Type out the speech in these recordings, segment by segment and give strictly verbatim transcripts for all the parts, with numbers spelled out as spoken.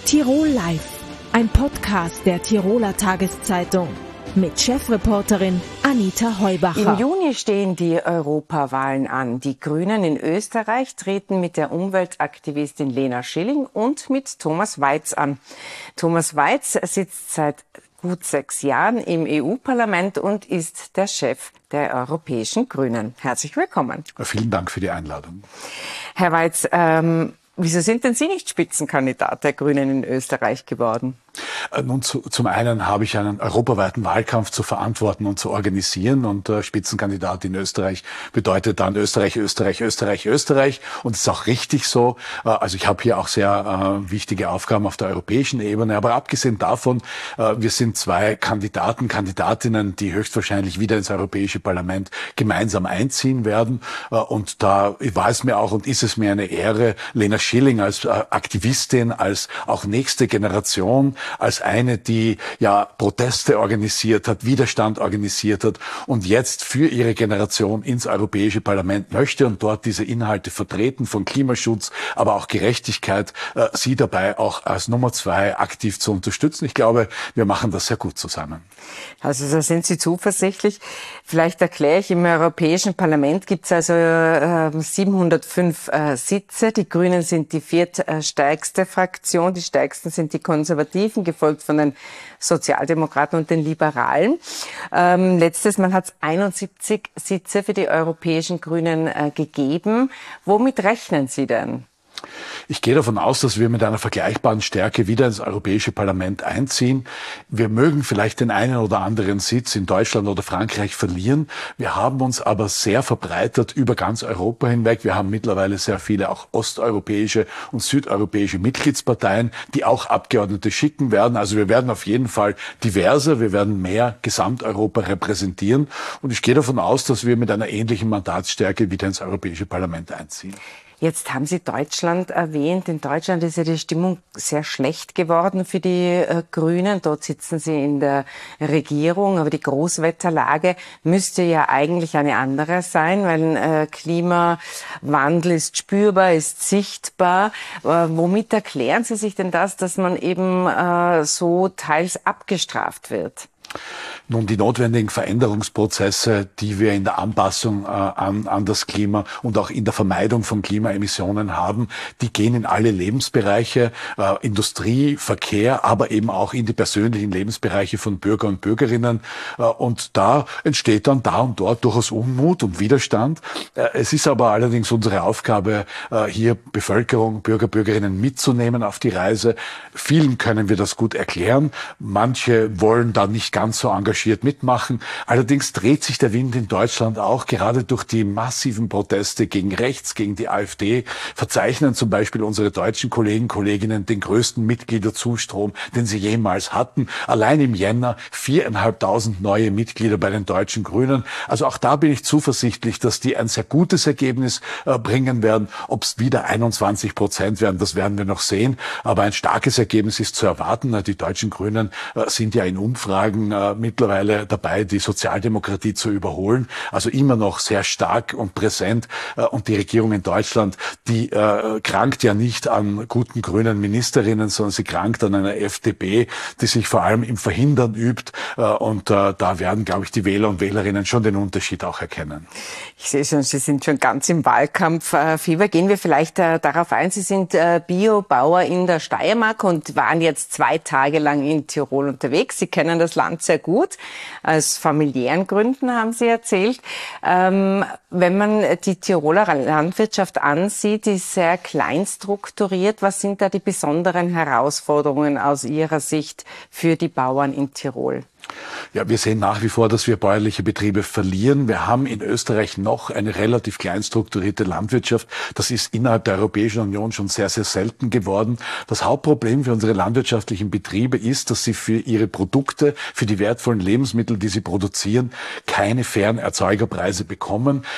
Tirol Live, ein Podcast der Tiroler Tageszeitung mit Chefreporterin Anita Heubacher. Im Juni stehen die Europawahlen an. Die Grünen in Österreich treten mit der Umweltaktivistin Lena Schilling und mit Thomas Waitz an. Thomas Waitz sitzt seit gut sechs Jahren im E U-Parlament und ist der Chef der Europäischen Grünen. Herzlich willkommen. Vielen Dank für die Einladung. Herr Waitz, ähm, wieso sind denn Sie nicht Spitzenkandidat der Grünen in Österreich geworden? Nun, zu, zum einen habe ich einen europaweiten Wahlkampf zu verantworten und zu organisieren und äh, Spitzenkandidat in Österreich bedeutet dann Österreich, Österreich, Österreich, Österreich und es ist auch richtig so. Äh, also ich habe hier auch sehr äh, wichtige Aufgaben auf der europäischen Ebene, aber abgesehen davon, äh, wir sind zwei Kandidaten, Kandidatinnen, die höchstwahrscheinlich wieder ins Europäische Parlament gemeinsam einziehen werden äh, und da war es mir auch und ist es mir eine Ehre, Lena Schilling als äh, Aktivistin, als auch nächste Generation, als eine, die ja Proteste organisiert hat, Widerstand organisiert hat und jetzt für ihre Generation ins Europäische Parlament möchte und dort diese Inhalte vertreten von Klimaschutz, aber auch Gerechtigkeit, äh, sie dabei auch als Nummer zwei aktiv zu unterstützen. Ich glaube, wir machen das sehr gut zusammen. Also da sind Sie zuversichtlich. Vielleicht erkläre ich, im Europäischen Parlament gibt es also äh, siebenhundertfünf äh, Sitze. Die Grünen sind die viertstärkste Fraktion, die stärksten sind die Konservativen, gefolgt von den Sozialdemokraten und den Liberalen. Ähm, letztes Mal hat es einundsiebzig Sitze für die europäischen Grünen äh, gegeben. Womit rechnen Sie denn? Ich gehe davon aus, dass wir mit einer vergleichbaren Stärke wieder ins Europäische Parlament einziehen. Wir mögen vielleicht den einen oder anderen Sitz in Deutschland oder Frankreich verlieren. Wir haben uns aber sehr verbreitert über ganz Europa hinweg. Wir haben mittlerweile sehr viele auch osteuropäische und südeuropäische Mitgliedsparteien, die auch Abgeordnete schicken werden. Also wir werden auf jeden Fall diverser. Wir werden mehr Gesamteuropa repräsentieren. Und ich gehe davon aus, dass wir mit einer ähnlichen Mandatsstärke wieder ins Europäische Parlament einziehen. Jetzt haben Sie Deutschland erwähnt. In Deutschland ist ja die Stimmung sehr schlecht geworden für die äh, Grünen. Dort sitzen Sie in der Regierung, aber die Großwetterlage müsste ja eigentlich eine andere sein, weil äh, Klimawandel ist spürbar, ist sichtbar. Äh, womit erklären Sie sich denn das, dass man eben äh, so teils abgestraft wird? Nun, die notwendigen Veränderungsprozesse, die wir in der Anpassung äh, an, an das Klima und auch in der Vermeidung von Klimaemissionen haben, die gehen in alle Lebensbereiche, äh, Industrie, Verkehr, aber eben auch in die persönlichen Lebensbereiche von Bürger und Bürgerinnen. Äh, und da entsteht dann da und dort durchaus Unmut und Widerstand. Äh, es ist aber allerdings unsere Aufgabe, äh, hier Bevölkerung, Bürger, Bürgerinnen mitzunehmen auf die Reise. Vielen können wir das gut erklären. Manche wollen da nicht ganz so engagiert mitmachen. Allerdings dreht sich der Wind in Deutschland auch gerade durch die massiven Proteste gegen rechts, gegen die AfD. Verzeichnen zum Beispiel unsere deutschen Kollegen und Kolleginnen den größten Mitgliederzustrom, den sie jemals hatten. Allein im Jänner viertausendfünfhundert neue Mitglieder bei den deutschen Grünen. Also auch da bin ich zuversichtlich, dass die ein sehr gutes Ergebnis äh, bringen werden. Ob es wieder einundzwanzig Prozent werden, das werden wir noch sehen. Aber ein starkes Ergebnis ist zu erwarten. Die deutschen Grünen äh, sind ja in Umfragen äh, mittlerweile dabei, die Sozialdemokratie zu überholen. Also immer noch sehr stark und präsent. Und die Regierung in Deutschland, die äh, krankt ja nicht an guten grünen Ministerinnen, sondern sie krankt an einer F D P, die sich vor allem im Verhindern übt. Äh, und äh, da werden, glaube ich, die Wähler und Wählerinnen schon den Unterschied auch erkennen. Ich sehe schon, Sie sind schon ganz im Wahlkampffieber. Gehen wir vielleicht äh, darauf ein. Sie sind äh, Biobauer in der Steiermark und waren jetzt zwei Tage lang in Tirol unterwegs. Sie kennen das Land sehr gut. Aus familiären Gründen haben Sie erzählt. Ähm, wenn man die Tiroler Landwirtschaft ansieht, ist sehr klein strukturiert. Was sind da die besonderen Herausforderungen aus Ihrer Sicht für die Bauern in Tirol? Ja, wir sehen nach wie vor, dass wir bäuerliche Betriebe verlieren. Wir haben in Österreich noch eine relativ klein strukturierte Landwirtschaft. Das ist innerhalb der Europäischen Union schon sehr, sehr selten geworden. Das Hauptproblem für unsere landwirtschaftlichen Betriebe ist, dass sie für ihre Produkte, für die wertvollen Lebensmittel, die sie produzieren, keine fairen Erzeugerpreise bekommen.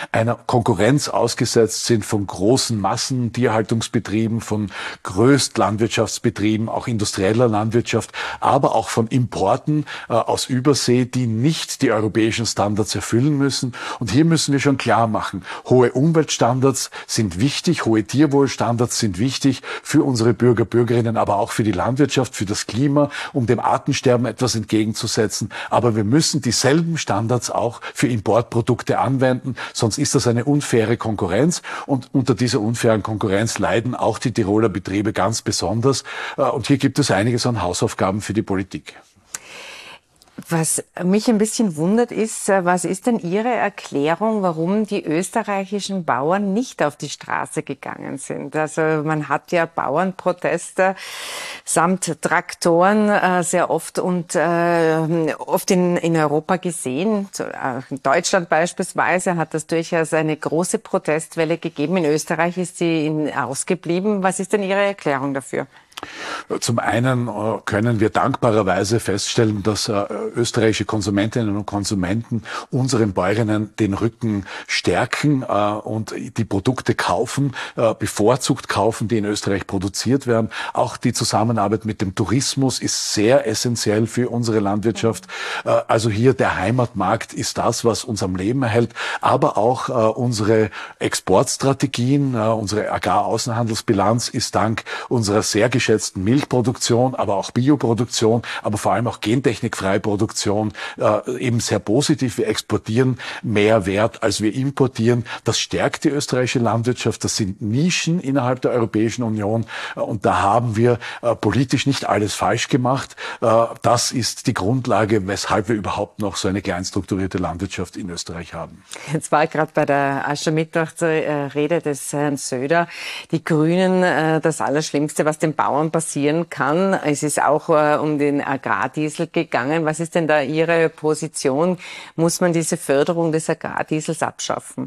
einer Konkurrenz ausgesetzt sind von großen Massentierhaltungsbetrieben, von Größtlandwirtschaftsbetrieben, auch industrieller Landwirtschaft, aber auch von Importen äh, aus Übersee, die nicht die europäischen Standards erfüllen müssen. Und hier müssen wir schon klar machen, hohe Umweltstandards sind wichtig, hohe Tierwohlstandards sind wichtig für unsere Bürger, Bürgerinnen, aber auch für die Landwirtschaft, für das Klima, um dem Artensterben etwas entgegenzusetzen. Aber wir müssen dieselben Standards auch für Importprodukte anwenden, sonst ist das eine unfaire Konkurrenz. Und unter dieser unfairen Konkurrenz leiden auch die Tiroler Betriebe ganz besonders. Und hier gibt es einiges an Hausaufgaben für die Politik. Was mich ein bisschen wundert ist, was ist denn Ihre Erklärung, warum die österreichischen Bauern nicht auf die Straße gegangen sind? Also man hat ja Bauernproteste samt Traktoren sehr oft und oft in, in Europa gesehen. In Deutschland beispielsweise hat das durchaus eine große Protestwelle gegeben. In Österreich ist sie ausgeblieben. Was ist denn Ihre Erklärung dafür? Zum einen können wir dankbarerweise feststellen, dass österreichische Konsumentinnen und Konsumenten unseren Bäuerinnen den Rücken stärken und die Produkte kaufen, bevorzugt kaufen, die in Österreich produziert werden. Auch die Zusammenarbeit mit dem Tourismus ist sehr essentiell für unsere Landwirtschaft. Also hier der Heimatmarkt ist das, was uns am Leben erhält, aber auch unsere Exportstrategien, unsere Agraraußenhandelsbilanz ist dank unserer sehr geschätzten Milchproduktion, aber auch Bioproduktion, aber vor allem auch gentechnikfreie Produktion äh, eben sehr positiv. Wir exportieren mehr Wert, als wir importieren. Das stärkt die österreichische Landwirtschaft. Das sind Nischen innerhalb der Europäischen Union äh, und da haben wir äh, politisch nicht alles falsch gemacht. Äh, das ist die Grundlage, weshalb wir überhaupt noch so eine kleinstrukturierte Landwirtschaft in Österreich haben. Jetzt war gerade bei der Aschermittwoch zur äh, Rede des Herrn Söder, die Grünen, äh, das Allerschlimmste, was den Bauern passieren kann. Es ist auch äh, um den Agrardiesel gegangen. Was ist denn da Ihre Position? Muss man diese Förderung des Agrardiesels abschaffen?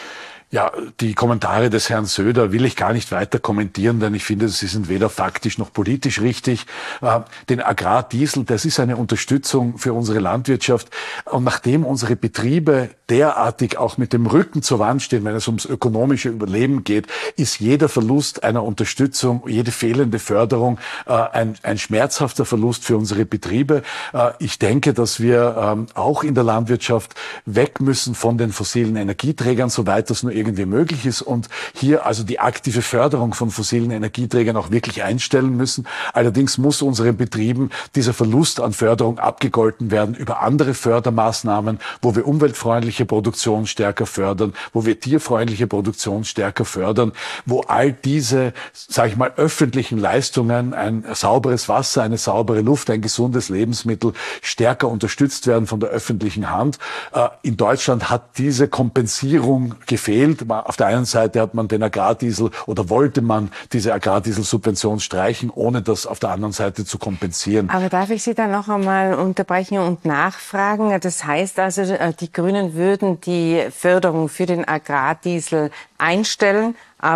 Ja, die Kommentare des Herrn Söder will ich gar nicht weiter kommentieren, denn ich finde, sie sind weder faktisch noch politisch richtig. Äh, den Agrardiesel, das ist eine Unterstützung für unsere Landwirtschaft. Und nachdem unsere Betriebe derartig auch mit dem Rücken zur Wand stehen, wenn es ums ökonomische Überleben geht, ist jeder Verlust einer Unterstützung, jede fehlende Förderung äh, ein, ein schmerzhafter Verlust für unsere Betriebe. Äh, ich denke, dass wir ähm, auch in der Landwirtschaft weg müssen von den fossilen Energieträgern, soweit das nur irgendwie möglich ist und hier also die aktive Förderung von fossilen Energieträgern auch wirklich einstellen müssen. Allerdings muss unseren Betrieben dieser Verlust an Förderung abgegolten werden über andere Fördermaßnahmen, wo wir umweltfreundliche Produktion stärker fördern, wo wir tierfreundliche Produktion stärker fördern, wo all diese, sage ich mal, öffentlichen Leistungen, ein sauberes Wasser, eine saubere Luft, ein gesundes Lebensmittel stärker unterstützt werden von der öffentlichen Hand. In Deutschland hat diese Kompensierung gefehlt. Auf der einen Seite hat man den Agrardiesel oder wollte man diese Agrardieselsubvention streichen, ohne das auf der anderen Seite zu kompensieren. Aber darf ich Sie da noch einmal unterbrechen und nachfragen? Das heißt also, die Grünen würden die Förderung für den Agrardiesel einstellen,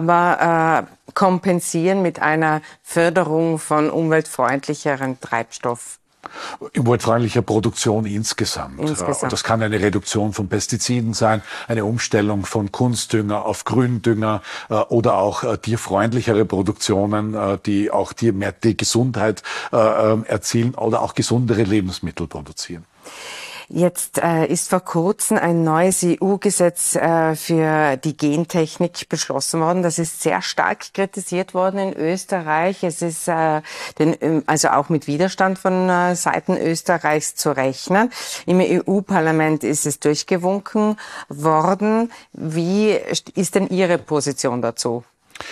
aber äh, kompensieren mit einer Förderung von umweltfreundlicheren Treibstoff. Umweltfreundlicher Produktion insgesamt. insgesamt. Und das kann eine Reduktion von Pestiziden sein, eine Umstellung von Kunstdünger auf Gründünger äh, oder auch äh, tierfreundlichere Produktionen, äh, die auch die, mehr die Gesundheit äh, erzielen oder auch gesundere Lebensmittel produzieren. Jetzt äh, ist vor kurzem ein neues E U-Gesetz äh, für die Gentechnik beschlossen worden. Das ist sehr stark kritisiert worden in Österreich. Es ist äh, den, also auch mit Widerstand von äh, Seiten Österreichs zu rechnen. Im E U-Parlament ist es durchgewunken worden. Wie ist denn Ihre Position dazu?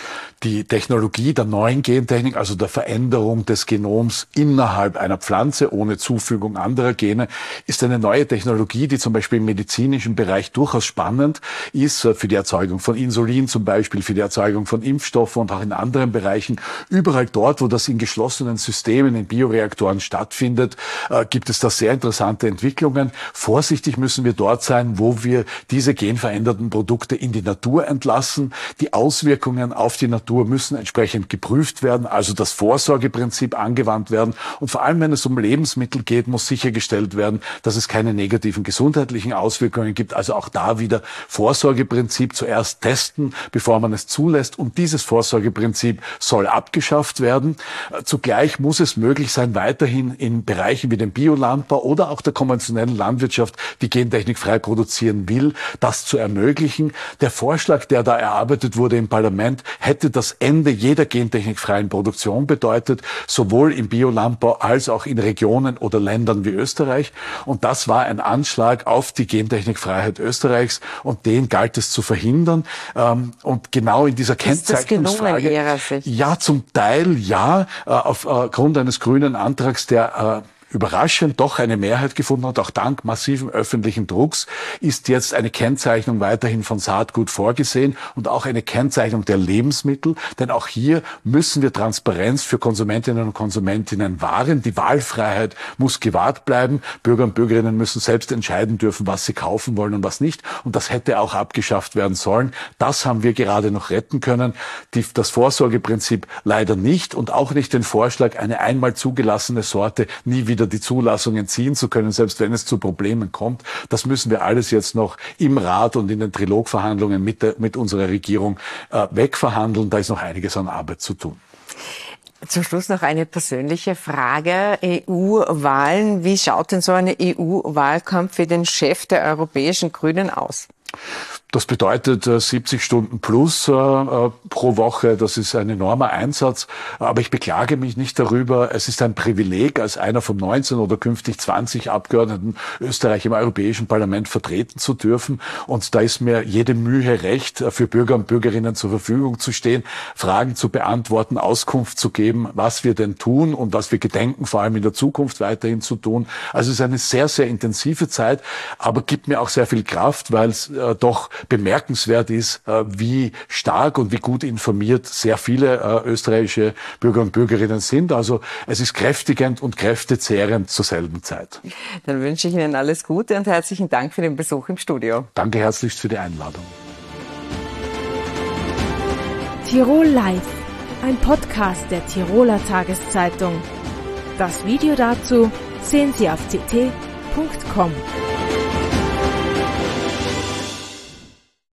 Die Technologie der neuen Gentechnik, also der Veränderung des Genoms innerhalb einer Pflanze ohne Zufügung anderer Gene, ist eine neue Technologie, die zum Beispiel im medizinischen Bereich durchaus spannend ist, für die Erzeugung von Insulin zum Beispiel, für die Erzeugung von Impfstoffen und auch in anderen Bereichen. Überall dort, wo das in geschlossenen Systemen, in Bioreaktoren stattfindet, gibt es da sehr interessante Entwicklungen. Vorsichtig müssen wir dort sein, wo wir diese genveränderten Produkte in die Natur entlassen. Die Auswirkungen auf die Natur müssen entsprechend geprüft werden, also das Vorsorgeprinzip angewandt werden. Und vor allem, wenn es um Lebensmittel geht, muss sichergestellt werden, dass es keine negativen gesundheitlichen Auswirkungen gibt. Also auch da wieder Vorsorgeprinzip, zuerst testen, bevor man es zulässt. Und dieses Vorsorgeprinzip soll abgeschafft werden. Zugleich muss es möglich sein, weiterhin in Bereichen wie dem Biolandbau oder auch der konventionellen Landwirtschaft, die gentechnikfrei produzieren will, das zu ermöglichen. Der Vorschlag, der da erarbeitet wurde im Parlament, hätte das Ende jeder gentechnikfreien Produktion bedeutet, sowohl im Biolandbau als auch in Regionen oder Ländern wie Österreich. Und das war ein Anschlag auf die Gentechnikfreiheit Österreichs und den galt es zu verhindern. Und genau in dieser Kennzeichnungsfrage, ist das gelungen, Ihrer Sicht? Ja, zum Teil ja, aufgrund eines grünen Antrags, der überraschend doch eine Mehrheit gefunden hat, auch dank massiven öffentlichen Drucks, ist jetzt eine Kennzeichnung weiterhin von Saatgut vorgesehen und auch eine Kennzeichnung der Lebensmittel, denn auch hier müssen wir Transparenz für Konsumentinnen und Konsumentinnen wahren. Die Wahlfreiheit muss gewahrt bleiben. Bürger und Bürgerinnen müssen selbst entscheiden dürfen, was sie kaufen wollen und was nicht. Und das hätte auch abgeschafft werden sollen. Das haben wir gerade noch retten können. Die, das Vorsorgeprinzip leider nicht und auch nicht den Vorschlag, eine einmal zugelassene Sorte nie wieder die Zulassung entziehen zu können, selbst wenn es zu Problemen kommt. Das müssen wir alles jetzt noch im Rat und in den Trilogverhandlungen mit, der, mit unserer Regierung äh, wegverhandeln. Da ist noch einiges an Arbeit zu tun. Zum Schluss noch eine persönliche Frage. E U-Wahlen. Wie schaut denn so ein E U-Wahlkampf für den Chef der Europäischen Grünen aus? Das bedeutet äh, siebzig Stunden plus äh, pro Woche. Das ist ein enormer Einsatz. Aber ich beklage mich nicht darüber. Es ist ein Privileg, als einer von neunzehn oder künftig zwanzig Abgeordneten Österreich im Europäischen Parlament vertreten zu dürfen. Und da ist mir jede Mühe recht, für Bürger und Bürgerinnen zur Verfügung zu stehen, Fragen zu beantworten, Auskunft zu geben, was wir denn tun und was wir gedenken, vor allem in der Zukunft weiterhin zu tun. Also es ist eine sehr, sehr intensive Zeit, aber gibt mir auch sehr viel Kraft, weil es äh, doch bemerkenswert ist, wie stark und wie gut informiert sehr viele österreichische Bürger und Bürgerinnen sind. Also es ist kräftigend und kräftezehrend zur selben Zeit. Dann wünsche ich Ihnen alles Gute und herzlichen Dank für den Besuch im Studio. Danke herzlichst für die Einladung. Tirol Live, ein Podcast der Tiroler Tageszeitung. Das Video dazu sehen Sie auf t t punkt com.